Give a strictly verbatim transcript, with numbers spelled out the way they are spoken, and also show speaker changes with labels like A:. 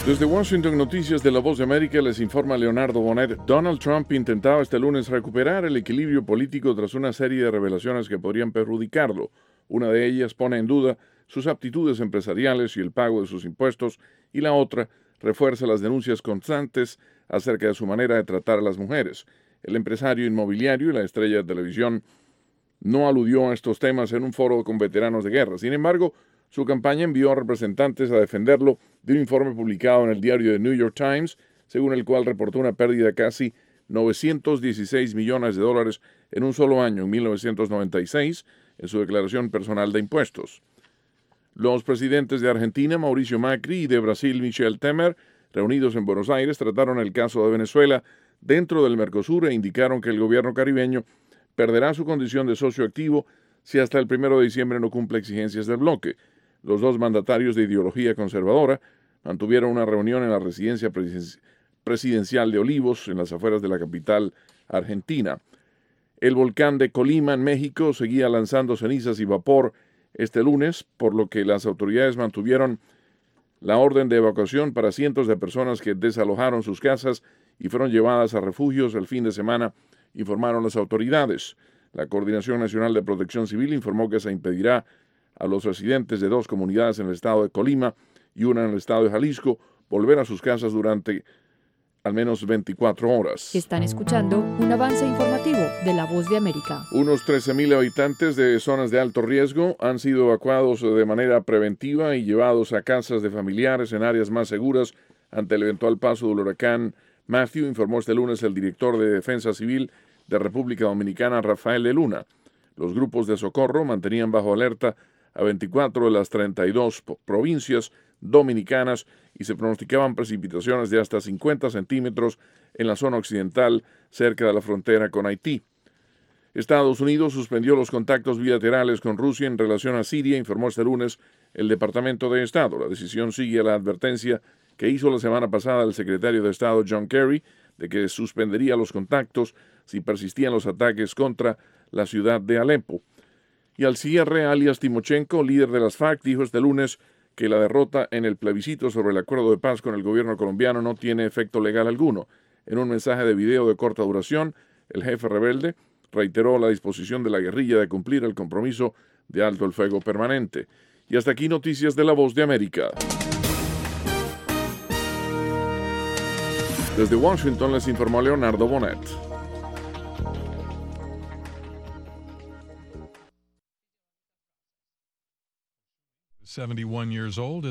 A: Desde Washington, Noticias de La Voz de América, les informa Leonardo Bonet. Donald Trump intentaba este lunes recuperar el equilibrio político tras una serie de revelaciones que podrían perjudicarlo. Una de ellas pone en duda sus aptitudes empresariales y el pago de sus impuestos, y la otra refuerza las denuncias constantes acerca de su manera de tratar a las mujeres. El empresario inmobiliario y la estrella de televisión no aludió a estos temas en un foro con veteranos de guerra. Sin embargo, su campaña envió a representantes a defenderlo de un informe publicado en el diario The New York Times, según el cual reportó una pérdida de casi novecientos dieciséis millones de dólares en un solo año, en mil novecientos noventa y seis, en su declaración personal de impuestos. Los presidentes de Argentina, Mauricio Macri, y de Brasil, Michel Temer, reunidos en Buenos Aires, trataron el caso de Venezuela dentro del Mercosur e indicaron que el gobierno caribeño perderá su condición de socio activo si hasta el primero de diciembre no cumple exigencias del bloque. Los dos mandatarios de ideología conservadora mantuvieron una reunión en la residencia presidencial de Olivos, en las afueras de la capital argentina. El volcán de Colima, en México, seguía lanzando cenizas y vapor este lunes, por lo que las autoridades mantuvieron la orden de evacuación para cientos de personas que desalojaron sus casas y fueron llevadas a refugios el fin de semana, informaron las autoridades. La Coordinación Nacional de Protección Civil informó que se impedirá a los residentes de dos comunidades en el estado de Colima y una en el estado de Jalisco volver a sus casas durante al menos veinticuatro horas.
B: Están escuchando un avance informativo de La Voz de América.
A: Unos trece mil habitantes de zonas de alto riesgo han sido evacuados de manera preventiva y llevados a casas de familiares en áreas más seguras ante el eventual paso del huracán Matthew, informó este lunes el director de Defensa Civil de República Dominicana, Rafael de Luna. Los grupos de socorro mantenían bajo alerta a veinticuatro de las treinta y dos provincias dominicanas y se pronosticaban precipitaciones de hasta cincuenta centímetros en la zona occidental cerca de la frontera con Haití. Estados Unidos suspendió los contactos bilaterales con Rusia en relación a Siria, informó este lunes el Departamento de Estado. La decisión sigue a la advertencia que hizo la semana pasada el secretario de Estado John Kerry de que suspendería los contactos si persistían los ataques contra la ciudad de Alepo. Y al cierre, alias Timochenko, líder de las FARC, dijo este lunes que la derrota en el plebiscito sobre el acuerdo de paz con el gobierno colombiano no tiene efecto legal alguno. En un mensaje de video de corta duración, el jefe rebelde reiteró la disposición de la guerrilla de cumplir el compromiso de alto el fuego permanente. Y hasta aquí noticias de La Voz de América. Desde Washington les informó Leonardo Bonet.
C: seventy-one years old